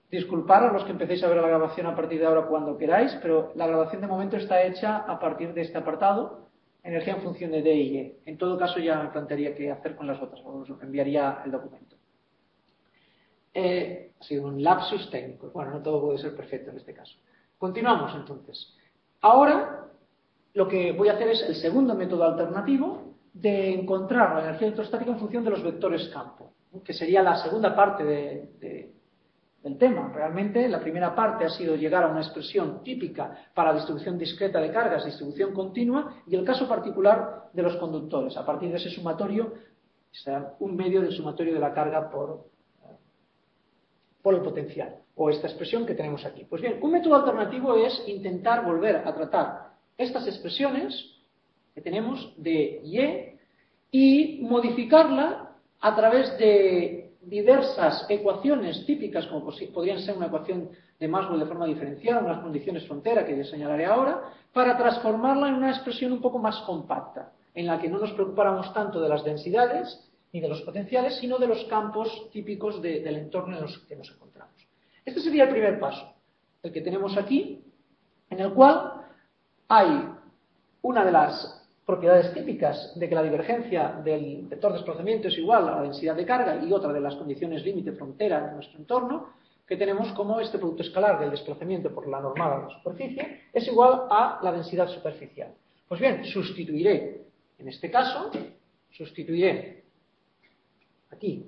Disculpad a los que empecéis a ver la grabación a partir de ahora cuando queráis, pero la grabación de momento está hecha a partir de este apartado, energía en función de D y E. En todo caso ya me plantearía qué hacer con las otras, os enviaría el documento. Ha sido un lapsus técnico. Bueno, no todo puede ser perfecto en este caso. Continuamos entonces. Ahora lo que voy a hacer es el segundo método alternativo de encontrar la energía electrostática en función de los vectores campo, que sería la segunda parte del tema. Realmente la primera parte ha sido llegar a una expresión típica para distribución discreta de cargas, distribución continua, y el caso particular de los conductores. A partir de ese sumatorio, será un medio del sumatorio de la carga por el potencial, o esta expresión que tenemos aquí. Pues bien, un método alternativo es intentar volver a tratar estas expresiones que tenemos de Y y modificarla a través de diversas ecuaciones típicas, como podrían ser una ecuación de Maxwell de forma diferencial, unas condiciones frontera que les señalaré ahora, para transformarla en una expresión un poco más compacta, en la que no nos preocupáramos tanto de las densidades ni de los potenciales, sino de los campos típicos del entorno en los que nos encontramos. Este sería el primer paso, el que tenemos aquí, en el cual hay una de las propiedades típicas de que la divergencia del vector de desplazamiento es igual a la densidad de carga, y otra de las condiciones límite frontera de nuestro entorno, que tenemos como este producto escalar del desplazamiento por la normada de la superficie es igual a la densidad superficial. Pues bien, sustituiré, en este caso, sustituiré aquí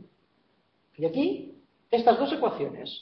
y aquí estas dos ecuaciones.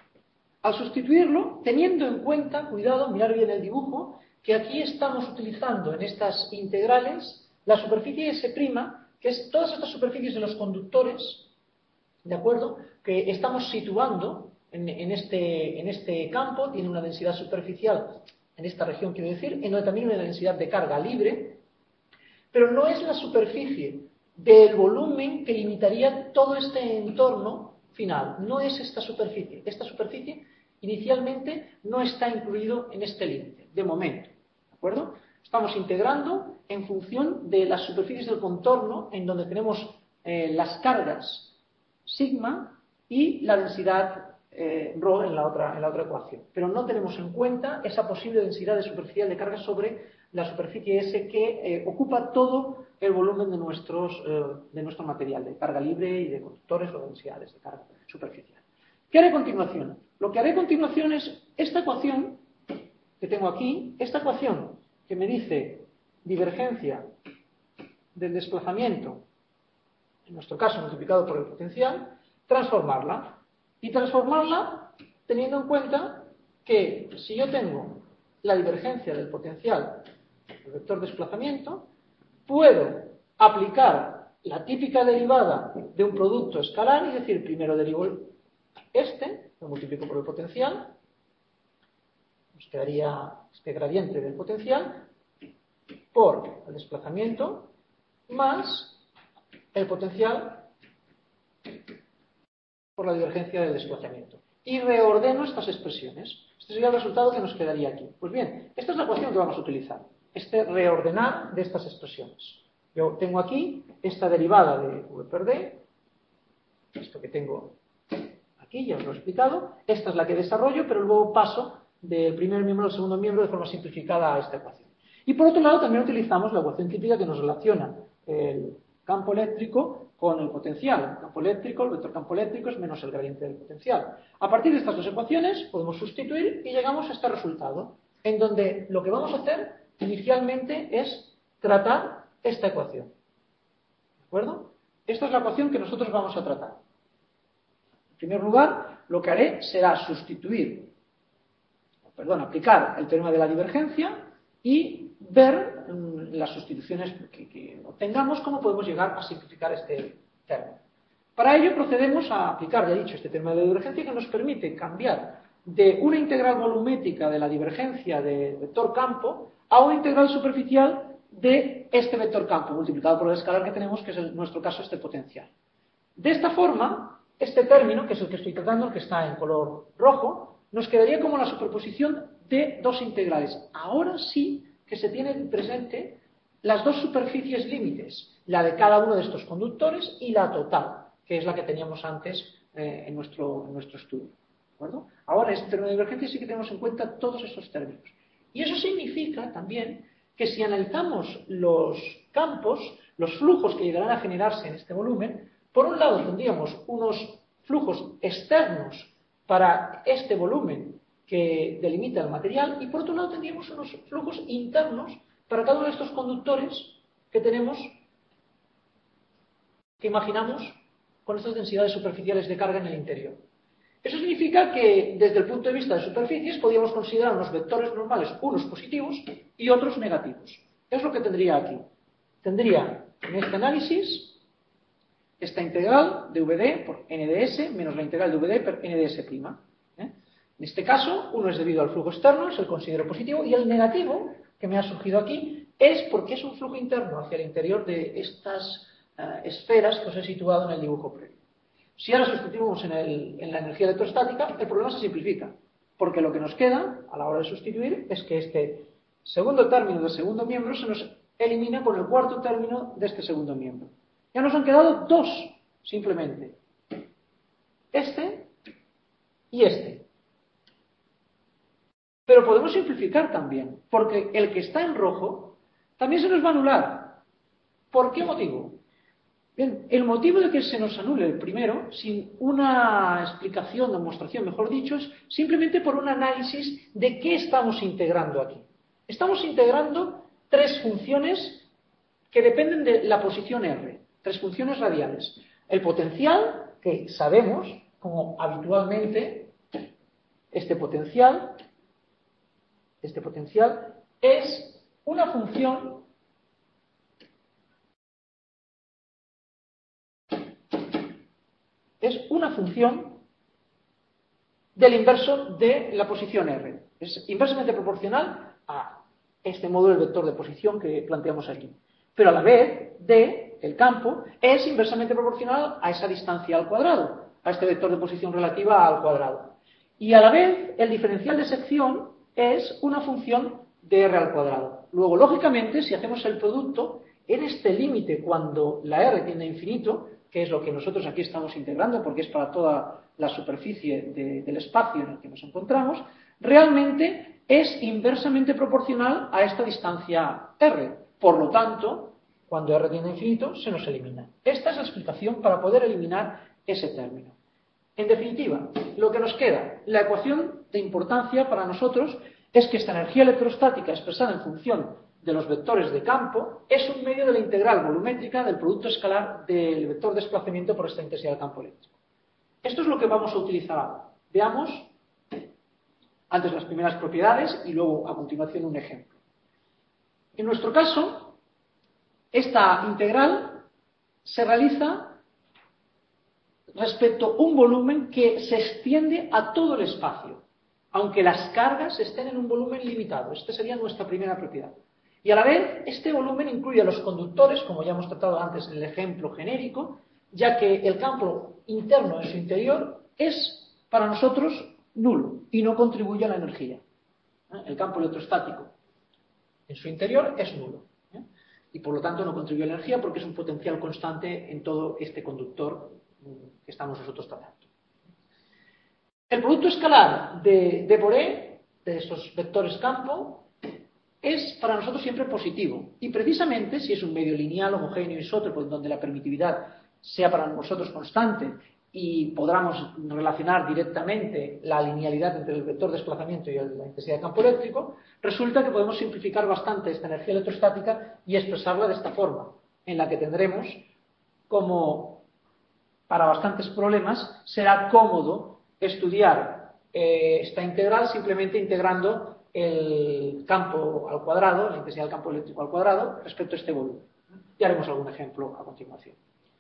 Al sustituirlo, teniendo en cuenta, cuidado, mirar bien el dibujo, que aquí estamos utilizando en estas integrales la superficie S', que es todas estas superficies de los conductores, ¿de acuerdo?, que estamos situando en este campo. Tiene una densidad superficial, en esta región quiero decir, en donde también una densidad de carga libre, pero no es la superficie del volumen que limitaría todo este entorno final. No es esta superficie. Esta superficie inicialmente no está incluido en este límite, de momento. ¿De acuerdo? Estamos integrando en función de las superficies del contorno, en donde tenemos las cargas sigma y la densidad ρ en la otra ecuación. Pero no tenemos en cuenta esa posible densidad superficial de carga sobre la superficie S que ocupa todo el volumen de nuestro material, de carga libre y de conductores o densidades de carga superficial. ¿Qué haré a continuación? Lo que haré a continuación es esta ecuación que tengo aquí, esta ecuación que me dice divergencia del desplazamiento, en nuestro caso multiplicado por el potencial, transformarla. Y transformarla teniendo en cuenta que si yo tengo la divergencia del potencial, el vector desplazamiento, puedo aplicar la típica derivada de un producto escalar y decir, primero derivo lo multiplico por el potencial, nos quedaría este gradiente del potencial, por el desplazamiento, más el potencial por la divergencia del desplazamiento. Y reordeno estas expresiones. Este sería el resultado que nos quedaría aquí. Pues bien, esta es la ecuación que vamos a utilizar. Este reordenar de estas expresiones. Yo tengo aquí esta derivada de v per d, esto que tengo aquí, ya os lo he explicado. Esta es la que desarrollo, pero luego paso del primer miembro al segundo miembro de forma simplificada a esta ecuación. Y por otro lado también utilizamos la ecuación típica que nos relaciona el campo eléctrico con el potencial. El campo eléctrico, el vector campo eléctrico es menos el gradiente del potencial. A partir de estas dos ecuaciones podemos sustituir y llegamos a este resultado, en donde lo que vamos a hacer inicialmente es tratar esta ecuación. ¿De acuerdo? Esta es la ecuación que nosotros vamos a tratar. En primer lugar, lo que haré será aplicar el teorema de la divergencia y ver las sustituciones que obtengamos cómo podemos llegar a simplificar este término. Para ello procedemos a aplicar, ya he dicho, este teorema de la divergencia que nos permite cambiar de una integral volumétrica de la divergencia del vector campo a una integral superficial de este vector campo multiplicado por el escalar que tenemos, que es en nuestro caso este potencial. De esta forma, este término, que es el que estoy tratando, el que está en color rojo, nos quedaría como la superposición de dos integrales. Ahora sí que se tienen presente las dos superficies límites, la de cada uno de estos conductores y la total, que es la que teníamos antes en nuestro estudio. ¿De acuerdo? Ahora, en este término de divergencia sí que tenemos en cuenta todos estos términos. Y eso significa también que si analizamos los campos, los flujos que llegarán a generarse en este volumen, por un lado tendríamos unos flujos externos para este volumen que delimita el material y por otro lado tendríamos unos flujos internos para cada uno de estos conductores que tenemos, que imaginamos con estas densidades superficiales de carga en el interior. Eso significa que desde el punto de vista de superficies podríamos considerar unos vectores normales, unos positivos y otros negativos. Es lo que tendría aquí. Tendría en este análisis esta integral de VD por NDS menos la integral de VD por NDS'. En este caso, uno es debido al flujo externo, es el considero positivo, y el negativo, que me ha surgido aquí, es porque es un flujo interno hacia el interior de estas esferas que os he situado en el dibujo previo. Si ahora sustituimos en la energía electrostática, el problema se simplifica, porque lo que nos queda a la hora de sustituir es que este segundo término del segundo miembro se nos elimina con el cuarto término de este segundo miembro. Ya nos han quedado dos, simplemente. Este y este. Pero podemos simplificar también, porque el que está en rojo también se nos va a anular. ¿Por qué motivo? Bien, el motivo de que se nos anule el primero, sin una explicación, demostración, mejor dicho, es simplemente por un análisis de qué estamos integrando aquí. Estamos integrando tres funciones que dependen de la posición R, tres funciones radiales. El potencial, que sabemos, como habitualmente, este potencial es una función del inverso de la posición R. Es inversamente proporcional a este módulo del vector de posición que planteamos aquí. Pero a la vez, D, el campo, es inversamente proporcional a esa distancia al cuadrado, a este vector de posición relativa al cuadrado. Y a la vez, el diferencial de sección es una función de R al cuadrado. Luego, lógicamente, si hacemos el producto, en este límite, cuando la R tiende a infinito, que es lo que nosotros aquí estamos integrando, porque es para toda la superficie del espacio en el que nos encontramos, realmente es inversamente proporcional a esta distancia R. Por lo tanto, cuando R tiende a infinito, se nos elimina. Esta es la explicación para poder eliminar ese término. En definitiva, lo que nos queda, la ecuación de importancia para nosotros es que esta energía electrostática expresada en función de los vectores de campo es un medio de la integral volumétrica del producto escalar del vector de desplazamiento por esta intensidad del campo eléctrico. Esto es lo que vamos a utilizar ahora. Veamos antes las primeras propiedades y luego a continuación un ejemplo. En nuestro caso, esta integral se realiza respecto a un volumen que se extiende a todo el espacio, aunque las cargas estén en un volumen limitado. Esta sería nuestra primera propiedad. Y a la vez, este volumen incluye a los conductores, como ya hemos tratado antes en el ejemplo genérico, ya que el campo interno en su interior es, para nosotros, nulo y no contribuye a la energía. El campo electrostático en su interior es nulo. Y por lo tanto no contribuye a la energía porque es un potencial constante en todo este conductor que estamos nosotros tratando. El producto escalar de D por E, de estos vectores campo, es para nosotros siempre positivo. Y precisamente, si es un medio lineal, homogéneo, isótropo, en donde la permitividad sea para nosotros constante y podamos relacionar directamente la linealidad entre el vector de desplazamiento y la intensidad de campo eléctrico, resulta que podemos simplificar bastante esta energía electrostática y expresarla de esta forma, en la que tendremos como, para bastantes problemas, será cómodo estudiar esta integral simplemente integrando el campo al cuadrado, la intensidad del campo eléctrico al cuadrado, respecto a este volumen. Y haremos algún ejemplo a continuación.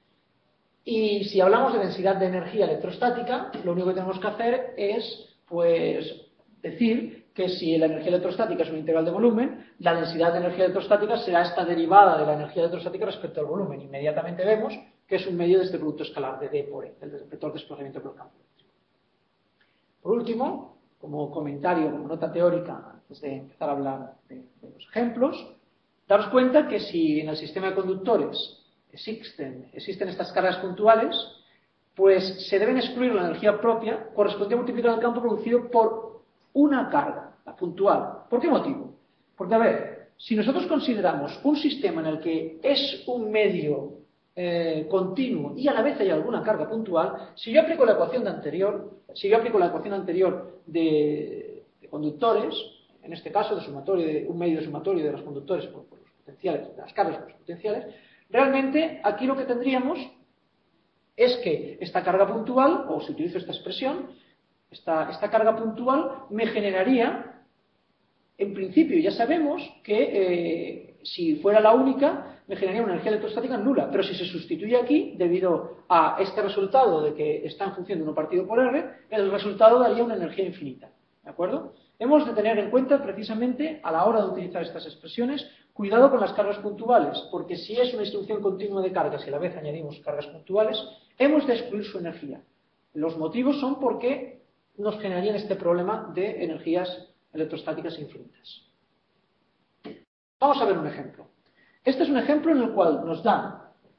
Y si hablamos de densidad de energía electrostática, lo único que tenemos que hacer es, pues, decir que si la energía electrostática es una integral de volumen, la densidad de energía electrostática será esta derivada de la energía electrostática respecto al volumen. Inmediatamente vemos que es un medio de este producto escalar de D por E, del vector de desplazamiento por el campo eléctrico. Por último, como comentario, como nota teórica, antes de empezar a hablar de los ejemplos, daros cuenta que si en el sistema de conductores existen estas cargas puntuales, pues se deben excluir la energía propia correspondiente a multiplicar el campo producido por una carga, la puntual. ¿Por qué motivo? Porque, a ver, si nosotros consideramos un sistema en el que es un medio continuo y a la vez hay alguna carga puntual, si yo aplico la ecuación anterior de conductores, en este caso de un medio de sumatorio de los conductores por los potenciales, de las cargas por los potenciales, realmente aquí lo que tendríamos es que esta carga puntual, o si utilizo esta expresión, esta carga puntual me generaría, en principio ya sabemos que si fuera la única, me generaría una energía electrostática nula, pero si se sustituye aquí, debido a este resultado de que está en función de 1 partido por R, el resultado daría una energía infinita, ¿de acuerdo? Hemos de tener en cuenta precisamente a la hora de utilizar estas expresiones, cuidado con las cargas puntuales, porque si es una distribución continua de cargas y a la vez añadimos cargas puntuales, hemos de excluir su energía. Los motivos son porque nos generarían este problema de energías electrostáticas infinitas. Vamos a ver un ejemplo. Este es un ejemplo en el cual nos dan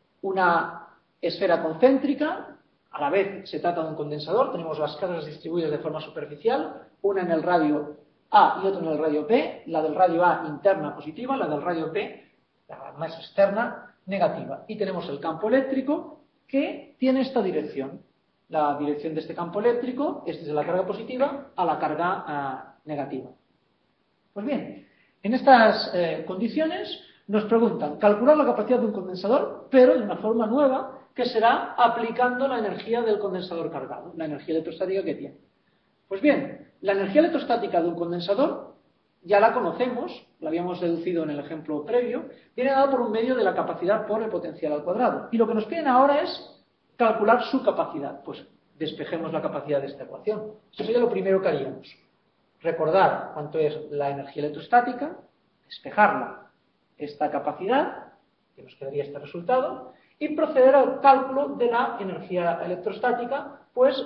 una esfera concéntrica, a la vez se trata de un condensador, tenemos las cargas distribuidas de forma superficial, una en el radio A y otra en el radio B, la del radio A interna positiva, la del radio B, la más externa, negativa. Y tenemos el campo eléctrico que tiene esta dirección. La dirección de este campo eléctrico es desde la carga positiva a la carga negativa. Pues bien, en estas condiciones nos preguntan calcular la capacidad de un condensador, pero de una forma nueva, que será aplicando la energía del condensador cargado, la energía electrostática que tiene. Pues bien, la energía electrostática de un condensador ya la conocemos, la habíamos deducido en el ejemplo previo, viene dada por un medio de la capacidad por el potencial al cuadrado. Y lo que nos piden ahora es calcular su capacidad. Pues despejemos la capacidad de esta ecuación. Eso sería lo primero que haríamos. Recordar cuánto es la energía electrostática, despejarla, esta capacidad, que nos quedaría este resultado, y proceder al cálculo de la energía electrostática, pues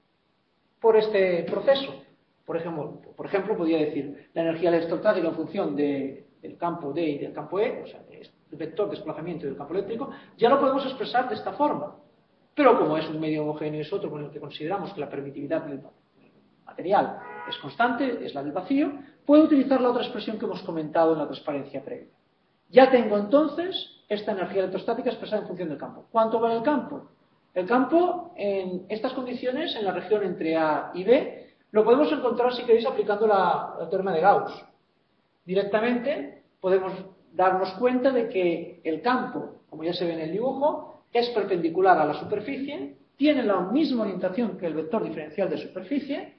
por este proceso. Por ejemplo, podría decir la energía electrostática en función del campo D y del campo E, o sea, el vector de desplazamiento del campo eléctrico, ya lo podemos expresar de esta forma. Pero como es un medio homogéneo y es otro con el que consideramos que la permitividad del material es constante, es la del vacío, puedo utilizar la otra expresión que hemos comentado en la transparencia previa. Ya tengo entonces esta energía electrostática expresada en función del campo. ¿Cuánto vale el campo? El campo, en estas condiciones, en la región entre A y B, lo podemos encontrar, si queréis, aplicando el teorema de Gauss. Directamente podemos darnos cuenta de que el campo, como ya se ve en el dibujo, es perpendicular a la superficie, tiene la misma orientación que el vector diferencial de superficie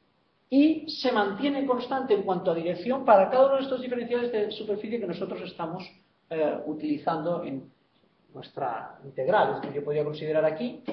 y se mantiene constante en cuanto a dirección para cada uno de estos diferenciales de superficie que nosotros estamos utilizando en nuestra integral. Es decir, yo podría considerar aquí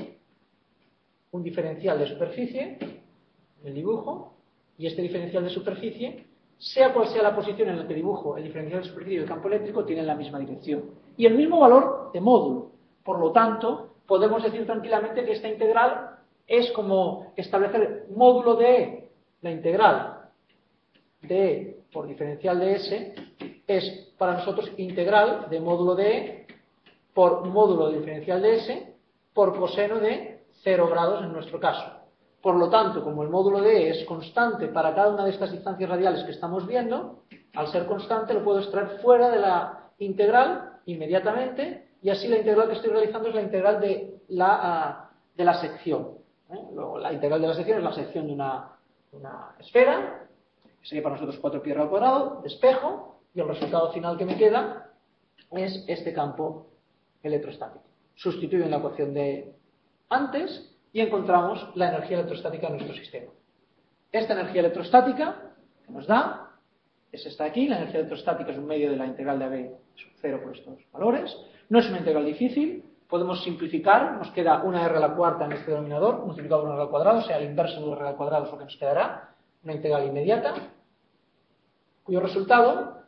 un diferencial de superficie, en el dibujo, y este diferencial de superficie, sea cual sea la posición en la que dibujo el diferencial de superficie y el campo eléctrico, tienen la misma dirección. Y el mismo valor de módulo. Por lo tanto, podemos decir tranquilamente que esta integral es como establecer módulo de E. La integral de E por diferencial de S es para nosotros integral de módulo de E por módulo de diferencial de S por coseno de 0 grados en nuestro caso. Por lo tanto, como el módulo de E es constante para cada una de estas distancias radiales que estamos viendo, al ser constante lo puedo extraer fuera de la integral inmediatamente y así la integral que estoy realizando es la integral de la sección. Luego, la integral de la sección es la sección de una esfera, que sería para nosotros 4πr al cuadrado, despejo, y el resultado final que me queda es este campo electrostático. Sustituyo en la ecuación de antes y encontramos la energía electrostática de nuestro sistema. Esta energía electrostática que nos da es esta aquí. La energía electrostática es un medio de la integral de AB sub 0 por estos valores. No es una integral difícil, podemos simplificar, nos queda una R a la cuarta en este denominador, multiplicado por una R al cuadrado, o sea, el inverso de R al cuadrado es lo que nos quedará, una integral inmediata, cuyo resultado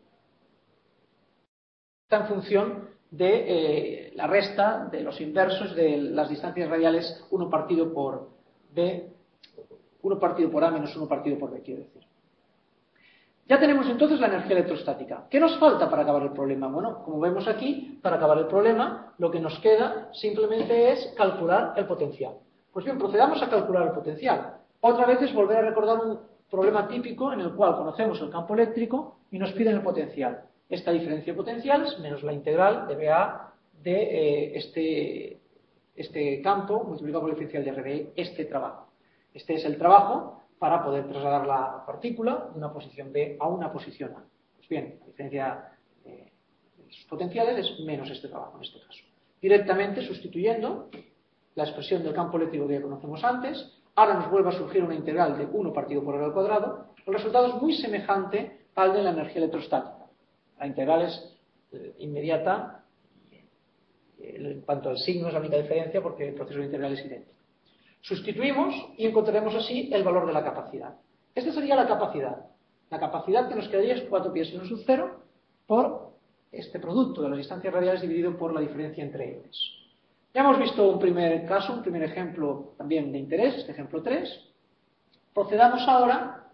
está en función de la resta de los inversos de las distancias radiales 1 partido por B, 1 partido por A menos 1 partido por B, quiero decir. Ya tenemos entonces la energía electrostática. ¿Qué nos falta para acabar el problema? Bueno, como vemos aquí, para acabar el problema, lo que nos queda simplemente es calcular el potencial. Pues bien, procedamos a calcular el potencial. Otra vez es volver a recordar un problema típico en el cual conocemos el campo eléctrico y nos piden el potencial. Esta diferencia de potenciales menos la integral de BA de este campo multiplicado por el diferencial de R de este trabajo. Este es el trabajo para poder trasladar la partícula de una posición B a una posición A. Pues bien, la diferencia de sus potenciales es menos este trabajo en este caso. Directamente sustituyendo la expresión del campo eléctrico que ya conocemos antes, ahora nos vuelve a surgir una integral de 1 partido por R al cuadrado. El resultado es muy semejante al de la energía electrostática. La integral es inmediata. En cuanto al signo es la única diferencia porque el proceso de integral es idéntico. Sustituimos y encontraremos así el valor de la capacidad. Esta sería la capacidad. La capacidad que nos quedaría es 4 pi seno sub 0 por este producto de las distancias radiales dividido por la diferencia entre ellas. Ya hemos visto un primer caso, un primer ejemplo también de interés, este ejemplo 3. Procedamos ahora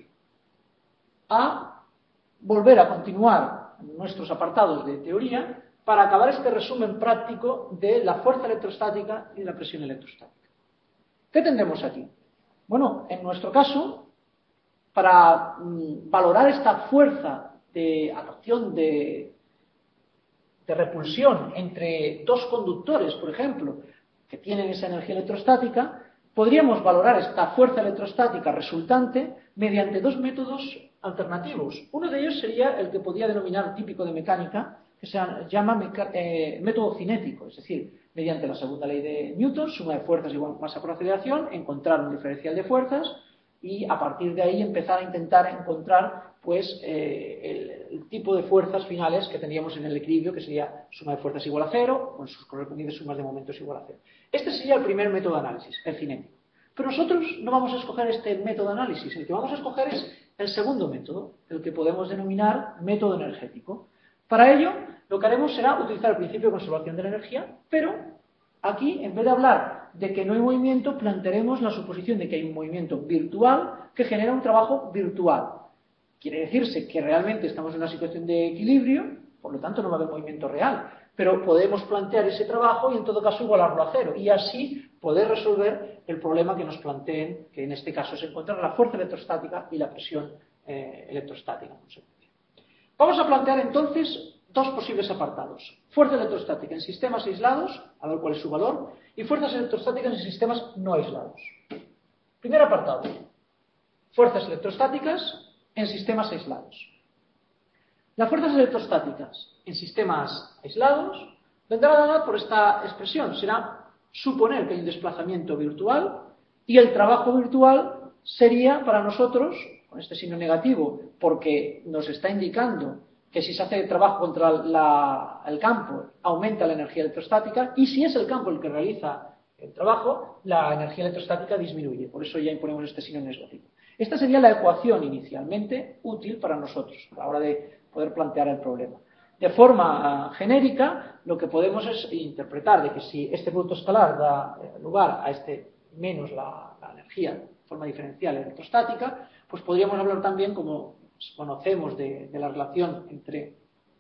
a volver a continuar nuestros apartados de teoría para acabar este resumen práctico de la fuerza electrostática y de la presión electrostática. ¿Qué tendremos aquí? Bueno, en nuestro caso, para valorar esta fuerza de atracción, de repulsión entre dos conductores, por ejemplo, que tienen esa energía electrostática, podríamos valorar esta fuerza electrostática resultante mediante dos métodos alternativos. Uno de ellos sería el que podría denominar típico de mecánica, que se llama método cinético, es decir, mediante la segunda ley de Newton, suma de fuerzas igual masa por aceleración, encontrar un diferencial de fuerzas y a partir de ahí empezar a intentar encontrar pues el tipo de fuerzas finales que tendríamos en el equilibrio, que sería suma de fuerzas igual a 0, con sus correspondientes sumas de momentos igual a 0. Este sería el primer método de análisis, el cinético. Pero nosotros no vamos a escoger este método de análisis, el que vamos a escoger es el segundo método, el que podemos denominar método energético. Para ello, lo que haremos será utilizar el principio de conservación de la energía, pero aquí, en vez de hablar de que no hay movimiento, plantearemos la suposición de que hay un movimiento virtual que genera un trabajo virtual. Quiere decirse que realmente estamos en una situación de equilibrio, por lo tanto no va a haber movimiento real, pero podemos plantear ese trabajo y en todo caso igualarlo a 0 y así poder resolver el problema que nos planteen, que en este caso es encontrar la fuerza electrostática y la presión electrostática. Vamos a plantear entonces dos posibles apartados: fuerza electrostática en sistemas aislados, a ver cuál es su valor, y fuerzas electrostáticas en sistemas no aislados. Primer apartado: fuerzas electrostáticas en sistemas aislados. Las fuerzas electrostáticas en sistemas aislados vendrán dadas por esta expresión. Será suponer que hay un desplazamiento virtual y el trabajo virtual sería para nosotros, con este signo negativo, porque nos está indicando que si se hace trabajo contra el campo aumenta la energía electrostática y si es el campo el que realiza el trabajo, la energía electrostática disminuye. Por eso ya imponemos este signo negativo. Esta sería la ecuación inicialmente útil para nosotros a la hora de poder plantear el problema. De forma genérica, lo que podemos es interpretar de que si este producto escalar da lugar a este menos la energía de forma diferencial electrostática, pues podríamos hablar también, como conocemos de la relación entre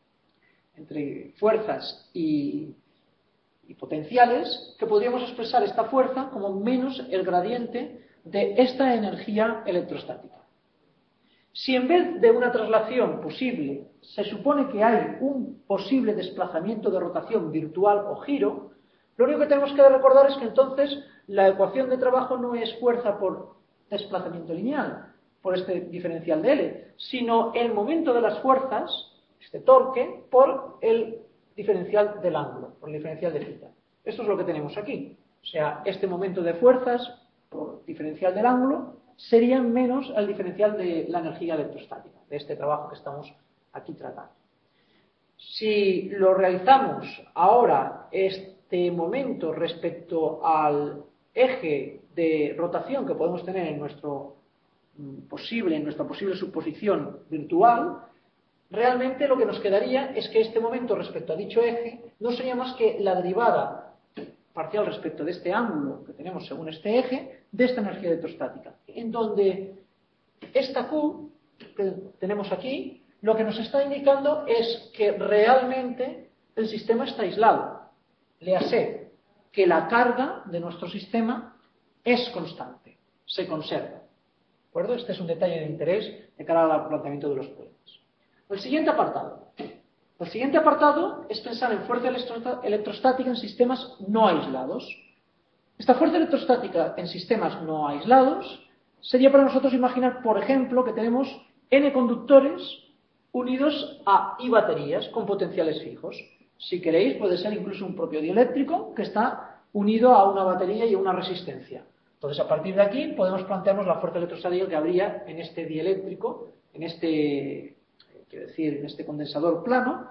fuerzas y potenciales, que podríamos expresar esta fuerza como menos el gradiente de esta energía electrostática. Si en vez de una traslación posible se supone que hay un posible desplazamiento de rotación virtual o giro, lo único que tenemos que recordar es que entonces la ecuación de trabajo no es fuerza por desplazamiento lineal, por este diferencial de L, sino el momento de las fuerzas, este torque, por el diferencial del ángulo, por el diferencial de θ. Esto es lo que tenemos aquí. O sea, este momento de fuerzas por diferencial del ángulo sería menos el diferencial de la energía electrostática, de este trabajo que estamos aquí tratando. Si lo realizamos ahora, este momento respecto al eje de rotación que podemos tener en nuestra posible suposición virtual, realmente lo que nos quedaría es que este momento respecto a dicho eje no sería más que la derivada parcial respecto de este ángulo que tenemos según este eje de esta energía electrostática, en donde esta Q que tenemos aquí, lo que nos está indicando es que realmente el sistema está aislado. Léase que la carga de nuestro sistema es constante, se conserva. ¿De acuerdo? Este es un detalle de interés de cara al planteamiento de los problemas. El siguiente apartado. El siguiente apartado es pensar en fuerza electrostática en sistemas no aislados. Esta fuerza electrostática en sistemas no aislados sería para nosotros imaginar, por ejemplo, que tenemos n conductores unidos a I baterías con potenciales fijos. Si queréis, puede ser incluso un propio dieléctrico que está unido a una batería y a una resistencia. Entonces, a partir de aquí, podemos plantearnos la fuerza electrostática que habría en este dieléctrico, en este condensador plano,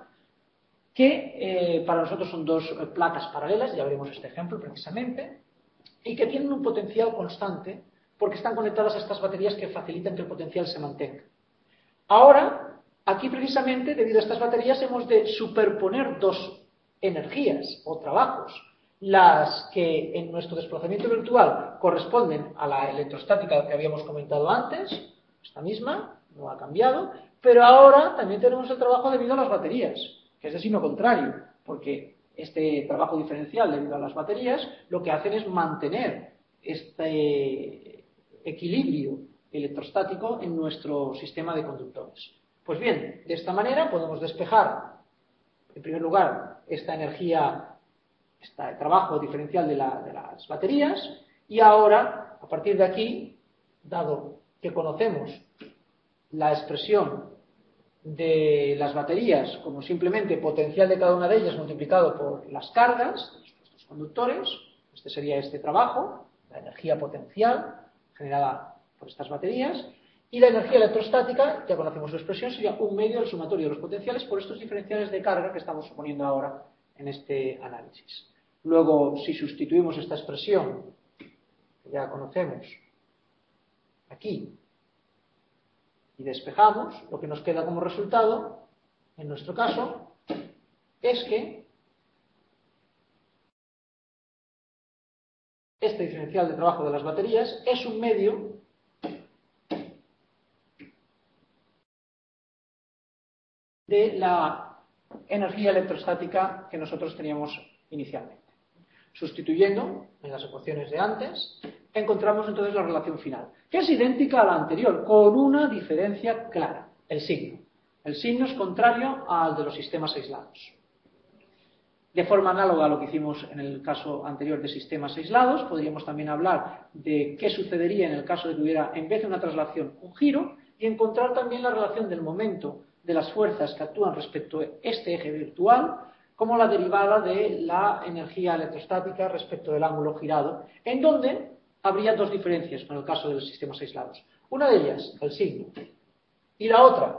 que para nosotros son dos placas paralelas, ya veremos este ejemplo precisamente, y que tienen un potencial constante porque están conectadas a estas baterías que facilitan que el potencial se mantenga. Ahora, aquí precisamente, debido a estas baterías, hemos de superponer dos energías o trabajos, las que en nuestro desplazamiento virtual corresponden a la electrostática que habíamos comentado antes, esta misma, no ha cambiado, pero ahora también tenemos el trabajo debido a las baterías, que es de signo contrario, porque este trabajo diferencial debido a las baterías lo que hacen es mantener este equilibrio electrostático en nuestro sistema de conductores. Pues bien, de esta manera podemos despejar, en primer lugar, esta energía, este trabajo diferencial de las baterías, y ahora, a partir de aquí, dado que conocemos la expresión de las baterías como simplemente potencial de cada una de ellas multiplicado por las cargas de nuestros conductores, este sería este trabajo, la energía potencial generada por estas baterías, y la energía electrostática, ya conocemos su expresión, sería un medio del sumatorio de los potenciales por estos diferenciales de carga que estamos suponiendo ahora en este análisis. Luego, si sustituimos esta expresión, que ya conocemos, aquí, y despejamos, lo que nos queda como resultado, en nuestro caso, es que este diferencial de trabajo de las baterías es un medio de la energía electrostática que nosotros teníamos inicialmente. Sustituyendo en las ecuaciones de antes, encontramos entonces la relación final, que es idéntica a la anterior, con una diferencia clara, el signo. El signo es contrario al de los sistemas aislados. De forma análoga a lo que hicimos en el caso anterior de sistemas aislados, podríamos también hablar de qué sucedería en el caso de que hubiera, en vez de una traslación, un giro, y encontrar también la relación del momento de las fuerzas que actúan respecto a este eje virtual, como la derivada de la energía electrostática respecto del ángulo girado, en donde habría dos diferencias con el caso de los sistemas aislados. Una de ellas, el signo, y la otra,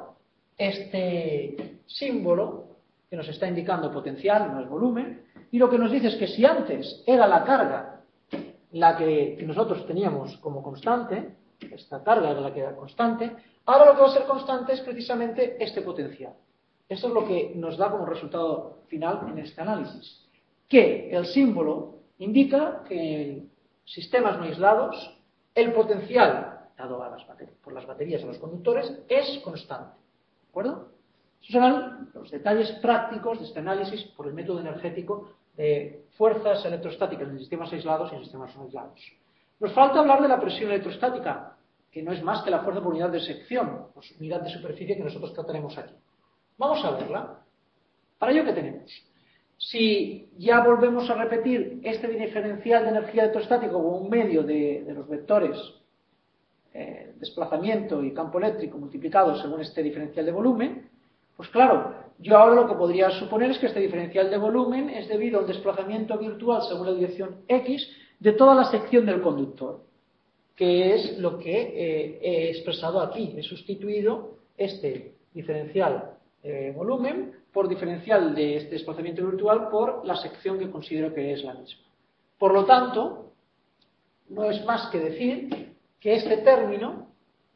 este símbolo que nos está indicando potencial, no es volumen, y lo que nos dice es que si antes era la carga la que nosotros teníamos como constante, esta carga era la que era constante, ahora lo que va a ser constante es precisamente este potencial. Esto es lo que nos da como resultado final en este análisis, que el símbolo indica que en sistemas no aislados el potencial dado a por las baterías a los conductores es constante. ¿De acuerdo? Esos serán los detalles prácticos de este análisis por el método energético de fuerzas electrostáticas en sistemas aislados y en sistemas no aislados. Nos falta hablar de la presión electrostática, que no es más que la fuerza por unidad de sección, o unidad de superficie que nosotros trataremos aquí. Vamos a verla. ¿Para ello qué tenemos? Si ya volvemos a repetir este diferencial de energía electrostática como un medio de los vectores desplazamiento y campo eléctrico multiplicados según este diferencial de volumen, pues claro, yo ahora lo que podría suponer es que este diferencial de volumen es debido al desplazamiento virtual según la dirección X de toda la sección del conductor, que es lo que he expresado aquí. He sustituido este diferencial volumen por diferencial de este desplazamiento virtual por la sección que considero que es la misma. Por lo tanto, no es más que decir que este término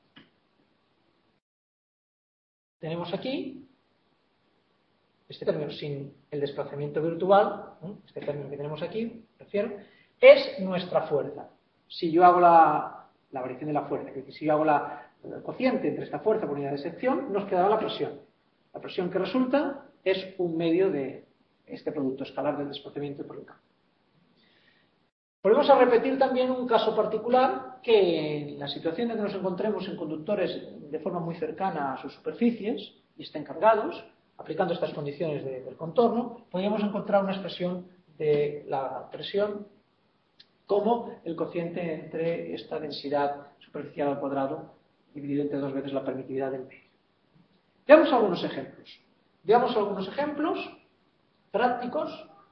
tenemos aquí, este término sin el desplazamiento virtual, este término que tenemos aquí, refiero, es nuestra fuerza. Si yo hago la variación de la fuerza, es decir, si yo hago la el cociente entre esta fuerza por unidad de sección, nos quedará la presión. La presión que resulta es un medio de este producto escalar del desplazamiento por el campo. Volvemos a repetir también un caso particular que en la situación en que nos encontremos en conductores de forma muy cercana a sus superficies y estén cargados, aplicando estas condiciones del contorno, podríamos encontrar una expresión de la presión como el cociente entre esta densidad superficial al cuadrado dividido entre 2 veces la permitividad del medio. Veamos algunos ejemplos. Veamos algunos ejemplos prácticos.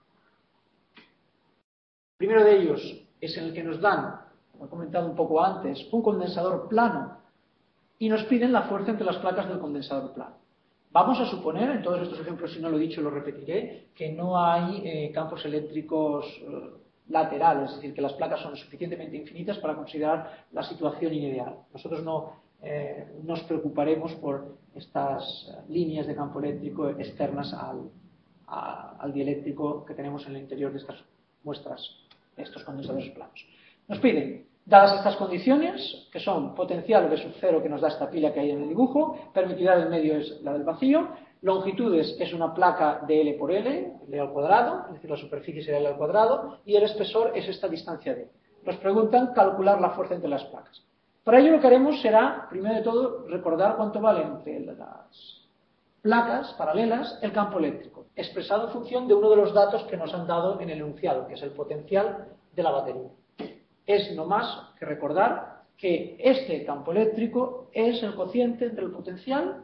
El primero de ellos es el que nos dan, como he comentado un poco antes, un condensador plano y nos piden la fuerza entre las placas del condensador plano. Vamos a suponer, en todos estos ejemplos, si no lo he dicho lo repetiré, que no hay campos eléctricos laterales, es decir, que las placas son suficientemente infinitas para considerar la situación ideal. Nosotros no nos preocuparemos por estas líneas de campo eléctrico externas al dieléctrico que tenemos en el interior de estas muestras, estos condensadores planos. Nos piden, dadas estas condiciones, que son potencial V sub 0, que nos da esta pila que hay en el dibujo, permitividad del medio es la del vacío, longitudes es una placa de L por L, L al cuadrado, es decir, la superficie será L al cuadrado, y el espesor es esta distancia D. Nos preguntan calcular la fuerza entre las placas. Para ello lo que haremos será, primero de todo, recordar cuánto vale entre las placas paralelas el campo eléctrico, expresado en función de uno de los datos que nos han dado en el enunciado, que es el potencial de la batería. Es no más que recordar que este campo eléctrico es el cociente entre el potencial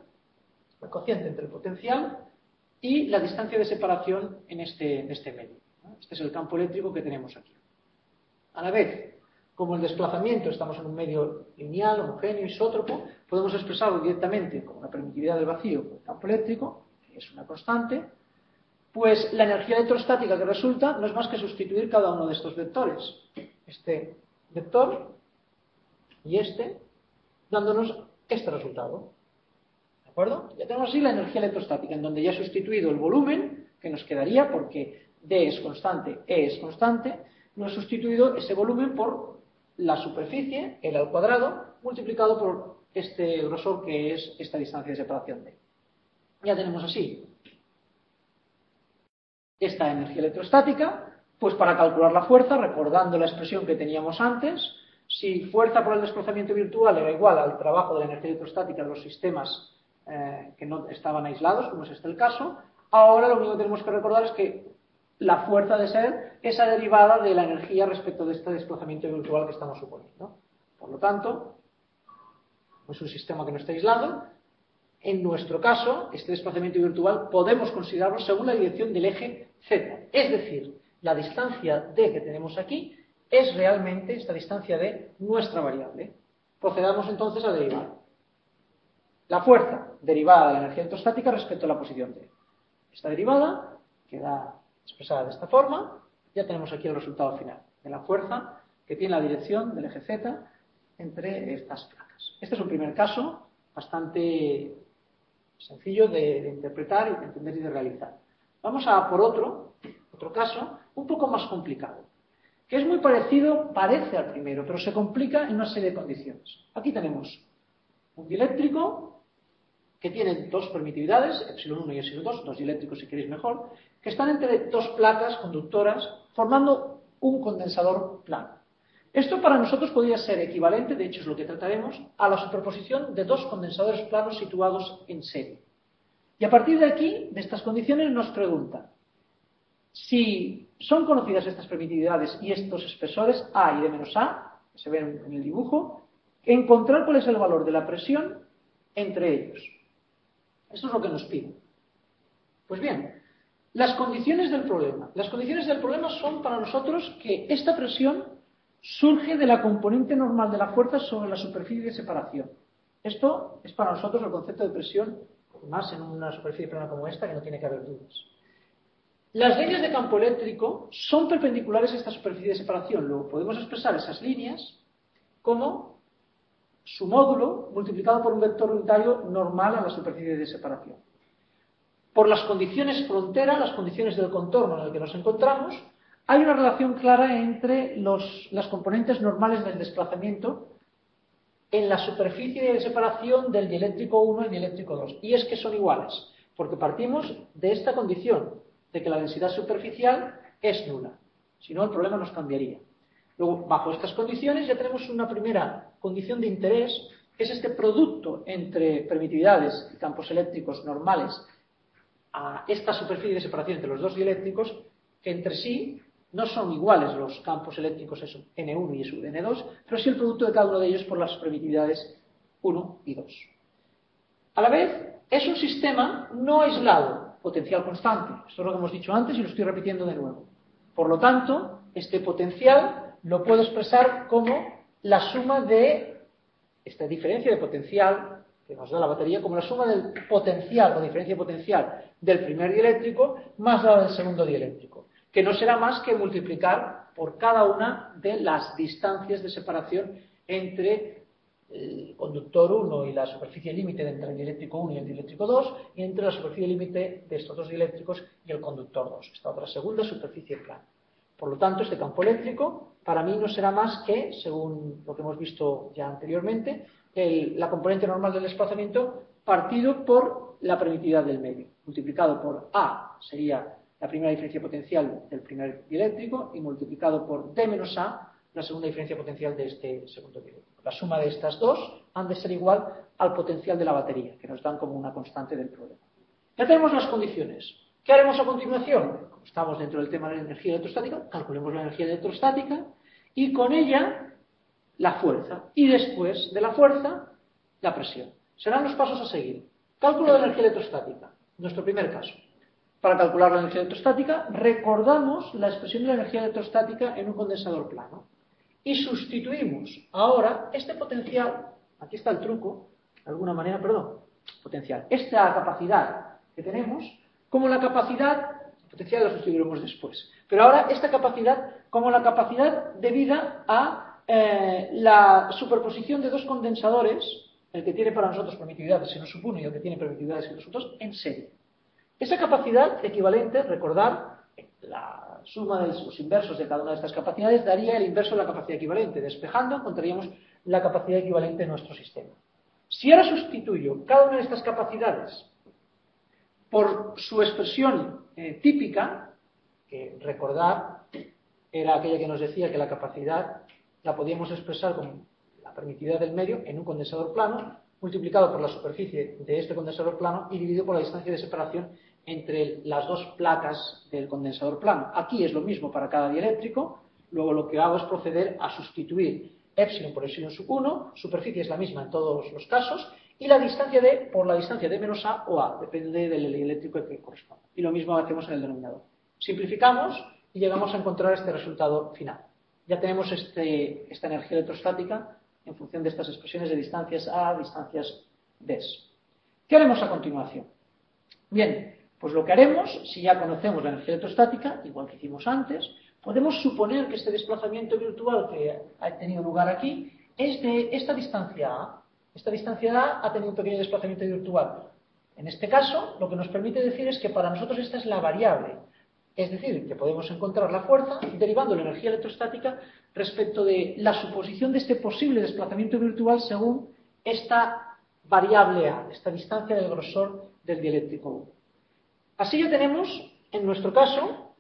y la distancia de separación en este medio. Este es el campo eléctrico que tenemos aquí. A la vez, como el desplazamiento estamos en un medio lineal, homogéneo, isótropo, podemos expresarlo directamente como la permitividad del vacío por el campo eléctrico, que es una constante, pues la energía electrostática que resulta no es más que sustituir cada uno de estos vectores. Este vector y este, dándonos este resultado. ¿De acuerdo? Ya tenemos así la energía electrostática, en donde ya he sustituido el volumen, que nos quedaría porque D es constante, E es constante, no he sustituido ese volumen por la superficie, L al cuadrado, multiplicado por este grosor que es esta distancia de separación D. Ya tenemos así esta energía electrostática. Pues para calcular la fuerza, recordando la expresión que teníamos antes, si fuerza por el desplazamiento virtual era igual al trabajo de la energía electrostática de los sistemas que no estaban aislados, como es este el caso, ahora lo único que tenemos que recordar es que la fuerza de ser esa derivada de la energía respecto de este desplazamiento virtual que estamos suponiendo. Por lo tanto, es un sistema que no está aislado. En nuestro caso, este desplazamiento virtual podemos considerarlo según la dirección del eje Z, es decir, la distancia D que tenemos aquí es realmente esta distancia de nuestra variable. Procedamos entonces a derivar la fuerza derivada de la energía electrostática respecto a la posición D. Esta derivada queda expresada de esta forma. Ya tenemos aquí el resultado final de la fuerza que tiene la dirección del eje Z entre estas placas. Este es un primer caso bastante sencillo de interpretar y de entender y de realizar. Vamos a por otro caso un poco más complicado, que es muy parecido, parece al primero, pero se complica en una serie de condiciones. Aquí tenemos un dieléctrico que tiene dos permitividades, epsilon 1 y epsilon 2, dos dieléctricos si queréis mejor, que están entre dos placas conductoras formando un condensador plano. Esto para nosotros podría ser equivalente, de hecho es lo que trataremos, a la superposición de dos condensadores planos situados en serie. Y a partir de aquí, de estas condiciones, nos pregunta si son conocidas estas permitividades y estos espesores A y D menos A, que se ven en el dibujo, encontrar cuál es el valor de la presión entre ellos. Esto es lo que nos pide. Pues bien, las condiciones del problema. Las condiciones del problema son para nosotros que esta presión surge de la componente normal de la fuerza sobre la superficie de separación. Esto es para nosotros el concepto de presión, más en una superficie plana como esta, que no tiene que haber dudas. Las líneas de campo eléctrico son perpendiculares a esta superficie de separación. Luego podemos expresar esas líneas como su módulo multiplicado por un vector unitario normal a la superficie de separación. Por las condiciones frontera, las condiciones del contorno en el que nos encontramos, hay una relación clara entre las componentes normales del desplazamiento en la superficie de separación del dieléctrico 1 y el dieléctrico 2. Y es que son iguales, porque partimos de esta condición, de que la densidad superficial es nula. Si no, el problema nos cambiaría. Luego, bajo estas condiciones, ya tenemos una primera condición de interés, que es este producto entre permitividades y campos eléctricos normales a esta superficie de separación entre los dos dieléctricos, que entre sí no son iguales los campos eléctricos N1 y N2, pero sí el producto de cada uno de ellos por las permitividades 1 y 2. A la vez, es un sistema no aislado, potencial constante. Esto es lo que hemos dicho antes y lo estoy repitiendo de nuevo. Por lo tanto, este potencial lo puedo expresar como la suma de esta diferencia de potencial que nos da la batería, como la suma del potencial o diferencia potencial del primer dieléctrico más la del segundo dieléctrico, que no será más que multiplicar por cada una de las distancias de separación entre el conductor 1 y la superficie límite entre el dieléctrico 1 y el dieléctrico 2, y entre la superficie límite de estos dos dieléctricos y el conductor 2, esta otra segunda superficie plana. Por lo tanto, este campo eléctrico para mí no será más que, según lo que hemos visto ya anteriormente, la componente normal del desplazamiento partido por la permitividad del medio, multiplicado por A, sería la primera diferencia potencial del primer dieléctrico, y multiplicado por D menos A, la segunda diferencia potencial de este segundo dieléctrico. La suma de estas dos han de ser igual al potencial de la batería, que nos dan como una constante del problema. Ya tenemos las condiciones. ¿Qué haremos a continuación? Como estamos dentro del tema de la energía electrostática, calculemos la energía electrostática y con ella la fuerza. Y después de la fuerza, la presión. Serán los pasos a seguir. Cálculo de la energía electrostática, nuestro primer caso. Para calcular la energía electrostática, recordamos la expresión de la energía electrostática en un condensador plano. Y sustituimos ahora este potencial, aquí está el truco, de alguna manera, potencial, esta capacidad que tenemos, como la capacidad, el potencial lo sustituiremos después, pero ahora esta capacidad como la capacidad debida a la superposición de dos condensadores, el que tiene para nosotros permitividades N sub 1 y el que tiene permitividades N sub 2, en serie. Esa capacidad equivalente, recordar, la suma de los inversos de cada una de estas capacidades daría el inverso de la capacidad equivalente. Despejando, encontraríamos la capacidad equivalente de nuestro sistema. Si ahora sustituyo cada una de estas capacidades por su expresión típica, que recordar era aquella que nos decía que la capacidad la podíamos expresar como la permitividad del medio en un condensador plano, multiplicado por la superficie de este condensador plano y dividido por la distancia de separación entre las dos placas del condensador plano. Aquí es lo mismo para cada dieléctrico, luego lo que hago es proceder a sustituir epsilon por epsilon sub 1, superficie es la misma en todos los casos, y la distancia D por la distancia D menos A o A, depende del dieléctrico que corresponda. Y lo mismo hacemos en el denominador. Simplificamos y llegamos a encontrar este resultado final. Ya tenemos esta energía electrostática en función de estas expresiones de distancias A, distancias D. ¿Qué haremos a continuación? Bien, pues lo que haremos, si ya conocemos la energía electrostática, igual que hicimos antes, podemos suponer que este desplazamiento virtual que ha tenido lugar aquí es de esta distancia A. Esta distancia A ha tenido un pequeño desplazamiento virtual. En este caso, lo que nos permite decir es que para nosotros esta es la variable. Es decir, que podemos encontrar la fuerza derivando la energía electrostática respecto de la suposición de este posible desplazamiento virtual según esta variable A, esta distancia del grosor del dieléctrico 1. Así ya tenemos, en nuestro caso,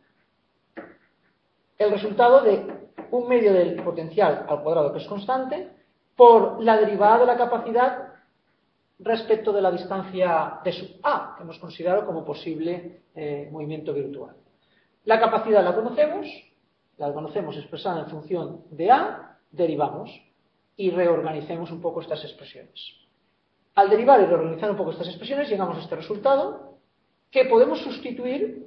el resultado de un medio del potencial al cuadrado, que es constante, por la derivada de la capacidad respecto de la distancia de sub A, que hemos considerado como posible movimiento virtual. La capacidad la conocemos expresada en función de A, derivamos y reorganicemos un poco estas expresiones. Al derivar y reorganizar un poco estas expresiones, llegamos a este resultado que podemos sustituir,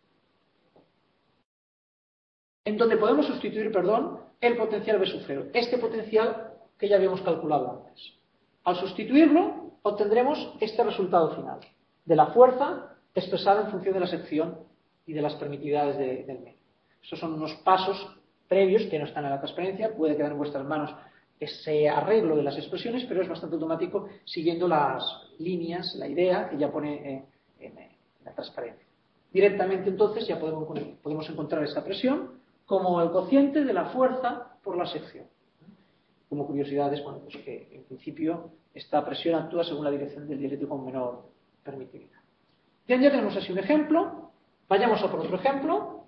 en donde podemos sustituir, el potencial B sub 0, este potencial que ya habíamos calculado antes. Al sustituirlo, obtendremos este resultado final, de la fuerza expresada en función de la sección y de las permitividades del medio. Estos son unos pasos previos que no están en la transparencia, puede quedar en vuestras manos ese arreglo de las expresiones, pero es bastante automático siguiendo las líneas, la idea que ya pone en la transparencia. Directamente entonces ya podemos encontrar esta presión como el cociente de la fuerza por la sección. como curiosidades, bueno, pues que en principio esta presión actúa según la dirección del dieléctrico con menor permitividad. Bien, ya tenemos así un ejemplo. Vayamos a por otro ejemplo.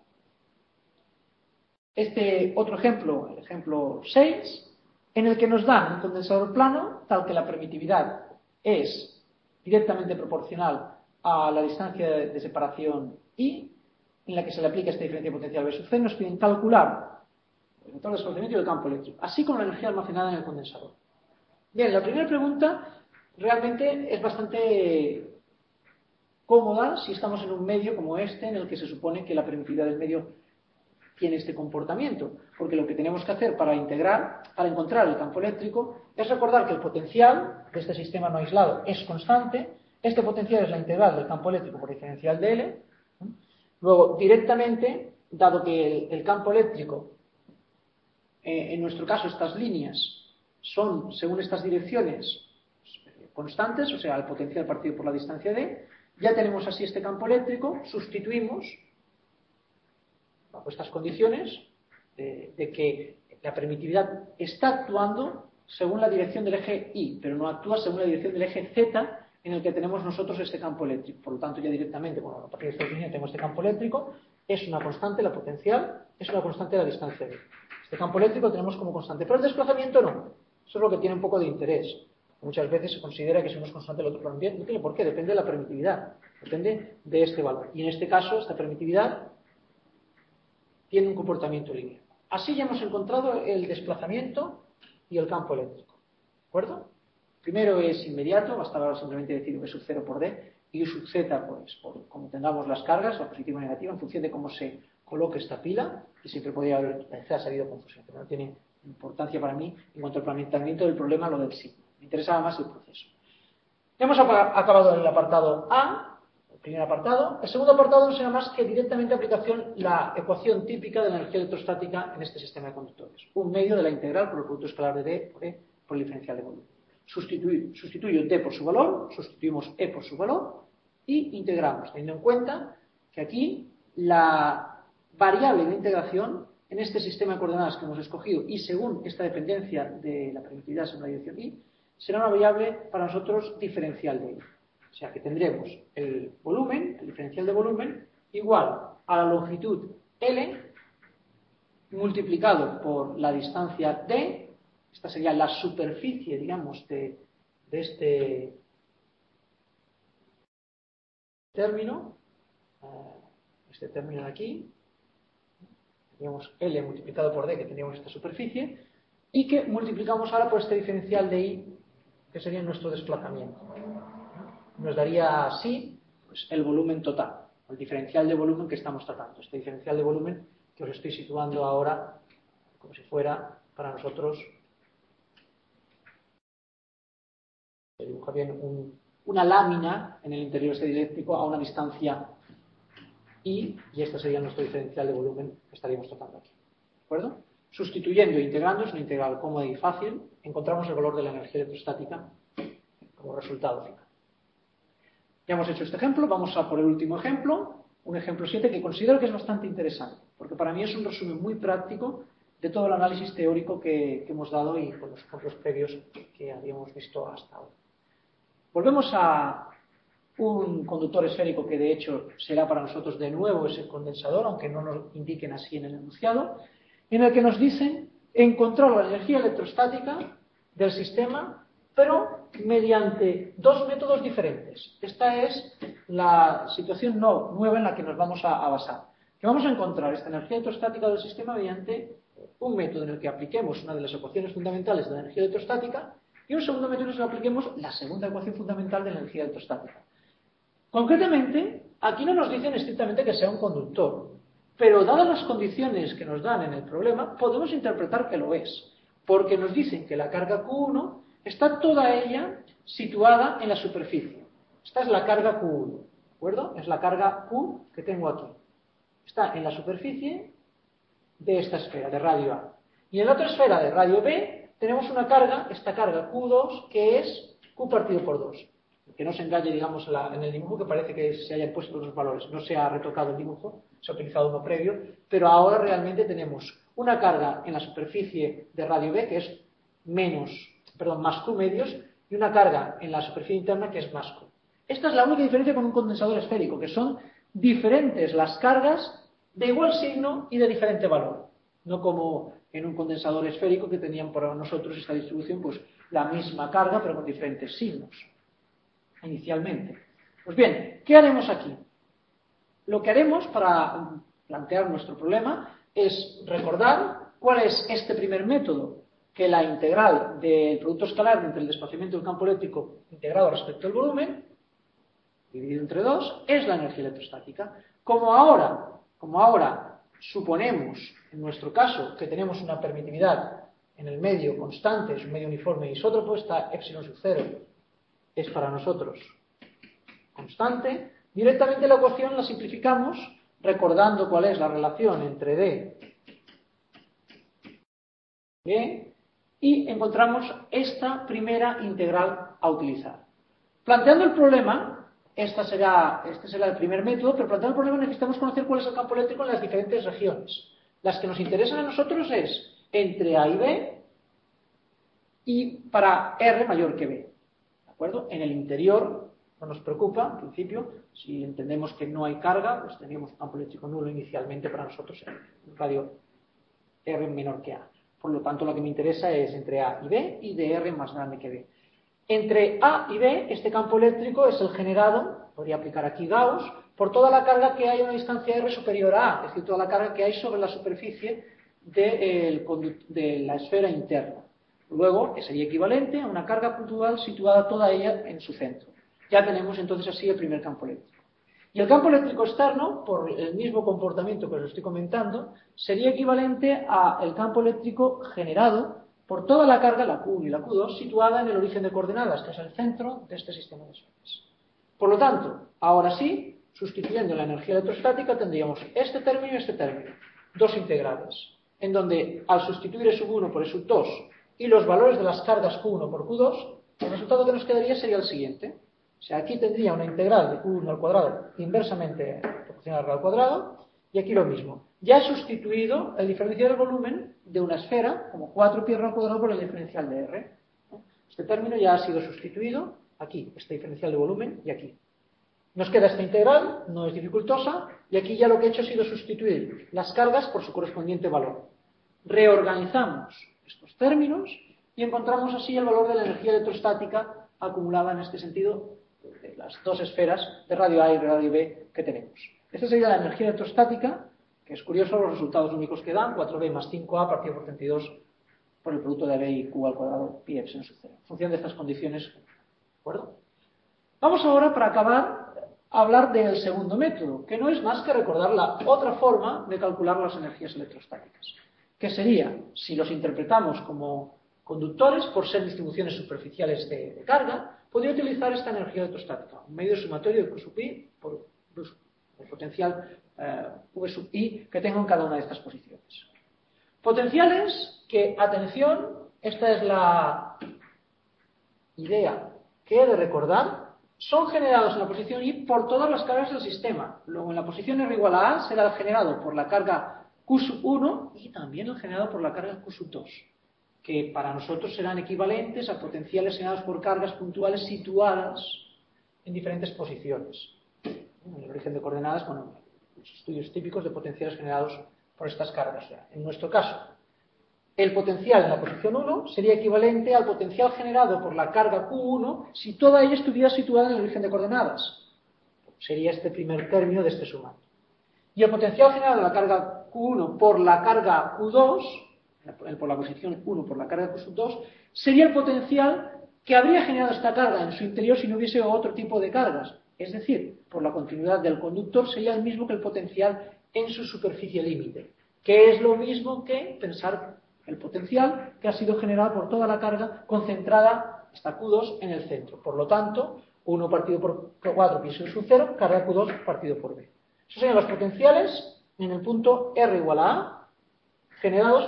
Este otro ejemplo, el ejemplo 6, en el que nos dan un condensador plano, tal que la permitividad es directamente proporcional a la distancia de separación I, en la que se le aplica esta diferencia potencial V sub C, nos piden calcular el vector de desplazamiento del campo eléctrico, así como la energía almacenada en el condensador. Bien, la primera pregunta realmente es bastante cómoda si estamos en un medio como este, en el que se supone que la permitividad del medio tiene este comportamiento, porque lo que tenemos que hacer para encontrar el campo eléctrico, es recordar que el potencial de este sistema no aislado es constante. Este potencial es la integral del campo eléctrico por diferencial de L. Luego, directamente, dado que el campo eléctrico, en nuestro caso estas líneas, son, según estas direcciones, constantes, o sea, el potencial partido por la distancia d, ya tenemos así este campo eléctrico, sustituimos bajo estas condiciones de que la permitividad está actuando según la dirección del eje Y, pero no actúa según la dirección del eje Z en el que tenemos nosotros este campo eléctrico. Por lo tanto, ya directamente, bueno, a partir de esta definición tengo este campo eléctrico, es una constante, la potencial es una constante de la distancia D. Este campo eléctrico tenemos como constante, pero el desplazamiento no. Eso es lo que tiene un poco de interés. Muchas veces se considera que si uno es constante el otro también. No tiene por qué, depende de la permitividad, depende de este valor. Y en este caso, esta permitividad tiene un comportamiento lineal. Así ya hemos encontrado el desplazamiento y el campo eléctrico. ¿De acuerdo? Primero es inmediato, basta simplemente decir V sub 0 por D y U sub Z, pues, por como tengamos las cargas, la positiva o negativa, en función de cómo se coloque esta pila, y siempre podría haber habido confusión, pero no tiene importancia para mí en cuanto al planteamiento del problema, lo del signo. Me interesaba más el proceso. Hemos acabado el apartado A, el primer apartado. El segundo apartado no será más que directamente aplicación la ecuación típica de la energía electrostática en este sistema de conductores. Un medio de la integral por el producto escalar de D por E por el diferencial de volumen. Sustituyo D por su valor, sustituimos E por su valor y integramos, teniendo en cuenta que aquí la variable de integración en este sistema de coordenadas que hemos escogido y según esta dependencia de la permitividad según la dirección I, será una variable para nosotros diferencial de I. O sea que tendremos el volumen, el diferencial de volumen, igual a la longitud L multiplicado por la distancia D. Esta sería la superficie, digamos, de este término. Este término de aquí. Teníamos L multiplicado por D, que teníamos esta superficie, y que multiplicamos ahora por este diferencial de I, que sería nuestro desplazamiento. Nos daría así pues, el volumen total, el diferencial de volumen que estamos tratando. Este diferencial de volumen que os estoy situando ahora como si fuera para nosotros, se dibuja bien una lámina en el interior de este dieléctrico a una distancia I, y este sería nuestro diferencial de volumen que estaríamos tratando aquí. ¿De acuerdo? Sustituyendo e integrando, es una integral cómoda y fácil, encontramos el valor de la energía electrostática como resultado final. Ya hemos hecho este ejemplo, vamos a por el último ejemplo, un ejemplo 7 que considero que es bastante interesante, porque para mí es un resumen muy práctico de todo el análisis teórico que hemos dado y con los ejemplos previos que habíamos visto hasta ahora. Volvemos a un conductor esférico que de hecho será para nosotros de nuevo ese condensador, aunque no nos indiquen así en el enunciado, en el que nos dicen encontrar la energía electrostática del sistema, pero mediante dos métodos diferentes. Esta es la situación nueva en la que nos vamos a basar. Que vamos a encontrar esta energía electrostática del sistema mediante un método en el que apliquemos una de las ecuaciones fundamentales de la energía electrostática y un segundo método en el que apliquemos la segunda ecuación fundamental de la energía electrostática. Concretamente, aquí no nos dicen estrictamente que sea un conductor, pero dadas las condiciones que nos dan en el problema, podemos interpretar que lo es, porque nos dicen que la carga Q1 está toda ella situada en la superficie. Esta es la carga Q1, ¿de acuerdo? Es la carga Q que tengo aquí. Está en la superficie de esta esfera, de radio A. Y en la otra esfera de radio B tenemos una carga, esta carga Q2, que es Q partido por 2. Que no se engañe, digamos, en el dibujo, que parece que se hayan puesto los valores. No se ha retocado el dibujo, se ha utilizado uno previo, pero ahora realmente tenemos una carga en la superficie de radio B, que es más Q medios y una carga en la superficie interna que es más Q. Esta es la única diferencia con un condensador esférico, que son diferentes las cargas de igual signo y de diferente valor. No como en un condensador esférico que tenían para nosotros esta distribución, pues la misma carga pero con diferentes signos inicialmente. Pues bien, ¿qué haremos aquí? Lo que haremos para plantear nuestro problema es recordar cuál es este primer método, que la integral del producto escalar entre el desplazamiento del campo eléctrico integrado respecto al volumen, dividido entre 2, es la energía electrostática. Como ahora suponemos, en nuestro caso, que tenemos una permitividad en el medio constante, es un medio uniforme isótropo, esta epsilon sub 0 es para nosotros constante, directamente la ecuación la simplificamos recordando cuál es la relación entre D y E y encontramos esta primera integral a utilizar. Planteando el problema, este será el primer método, pero planteando el problema necesitamos conocer cuál es el campo eléctrico en las diferentes regiones. Las que nos interesan a nosotros es entre A y B y para R mayor que B. ¿De acuerdo? En el interior no nos preocupa, en principio, si entendemos que no hay carga, pues tendríamos un campo eléctrico nulo inicialmente para nosotros en un radio R menor que A. Por lo tanto, lo que me interesa es entre A y B y de R más grande que B. Entre A y B, este campo eléctrico es el generado, podría aplicar aquí Gauss, por toda la carga que hay a una distancia R superior a A, es decir, toda la carga que hay sobre la superficie de la esfera interna. Luego, que sería equivalente a una carga puntual situada toda ella en su centro. Ya tenemos entonces así el primer campo eléctrico. Y el campo eléctrico externo, por el mismo comportamiento que os estoy comentando, sería equivalente al campo eléctrico generado por toda la carga, la Q1 y la Q2, situada en el origen de coordenadas, que es el centro de este sistema de esferas. Por lo tanto, ahora sí, sustituyendo la energía electrostática, tendríamos este término y este término, dos integrales, en donde al sustituir E sub 1 por E sub 2 y los valores de las cargas Q1 por Q2, el resultado que nos quedaría sería el siguiente. O sea, aquí tendría una integral de Q1 al cuadrado inversamente proporcional al cuadrado, y aquí lo mismo. Ya he sustituido el diferencial del volumen de una esfera, como 4πr al cuadrado por el diferencial de R. Este término ya ha sido sustituido aquí, este diferencial de volumen, y aquí. Nos queda esta integral, no es dificultosa, y aquí ya lo que he hecho ha sido sustituir las cargas por su correspondiente valor. Reorganizamos estos términos y encontramos así el valor de la energía electrostática acumulada en este sentido de las dos esferas de radio A y radio B que tenemos. Esta sería la energía electrostática, que es curioso los resultados únicos que dan, 4B más 5A partido por 32 por el producto de B y Q al cuadrado pi epsilon sub 0, en función de estas condiciones. ¿De acuerdo? Vamos ahora, para acabar, a hablar del segundo método, que no es más que recordar la otra forma de calcular las energías electrostáticas, que sería, si los interpretamos como conductores, por ser distribuciones superficiales de carga, podría utilizar esta energía electrostática, un medio sumatorio de Q sub i por el potencial V sub i que tengo en cada una de estas posiciones. Potenciales que, atención, esta es la idea que he de recordar, son generados en la posición i por todas las cargas del sistema. Luego, en la posición R igual a A será el generado por la carga Q sub 1 y también el generado por la carga Q sub 2. Que para nosotros serán equivalentes a potenciales generados por cargas puntuales situadas en diferentes posiciones. En el origen de coordenadas, bueno, los estudios típicos de potenciales generados por estas cargas. En nuestro caso, el potencial en la posición 1 sería equivalente al potencial generado por la carga Q1 si toda ella estuviera situada en el origen de coordenadas. Sería este primer término de este sumando. Y el potencial generado de la carga Q1 por la carga Q2, por la posición 1 por la carga Q sub 2, sería el potencial que habría generado esta carga en su interior si no hubiese otro tipo de cargas. Es decir, por la continuidad del conductor sería el mismo que el potencial en su superficie límite, que es lo mismo que pensar el potencial que ha sido generado por toda la carga concentrada, esta Q2, en el centro. Por lo tanto, 1 partido por 4 pi sub 0, carga Q2 partido por B. Esos serían los potenciales en el punto R igual a A, generados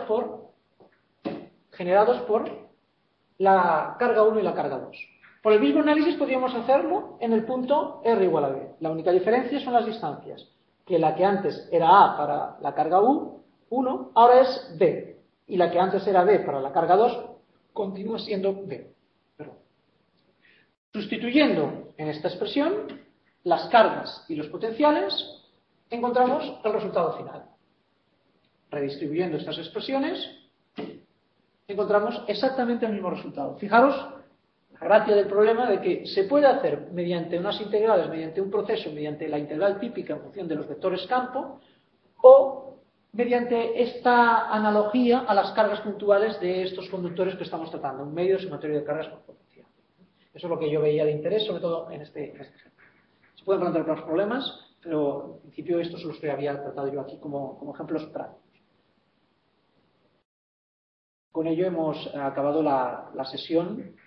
por la carga 1 y la carga 2. Por el mismo análisis podríamos hacerlo en el punto R igual a B. La única diferencia son las distancias, que la que antes era A para la carga 1, ahora es B, y la que antes era B para la carga 2, continúa siendo B. Perdón. Sustituyendo en esta expresión las cargas y los potenciales, encontramos el resultado final. Redistribuyendo estas expresiones, encontramos exactamente el mismo resultado. Fijaros la gracia del problema de que se puede hacer mediante unas integrales, mediante un proceso, mediante la integral típica en función de los vectores campo, o mediante esta analogía a las cargas puntuales de estos conductores que estamos tratando, un medio sumatorio de cargas por potencial. Eso es lo que yo veía de interés, sobre todo en este ejemplo. Se pueden plantear otros problemas, pero en principio estos son los que había tratado yo aquí como ejemplos prácticos. Con ello hemos acabado la sesión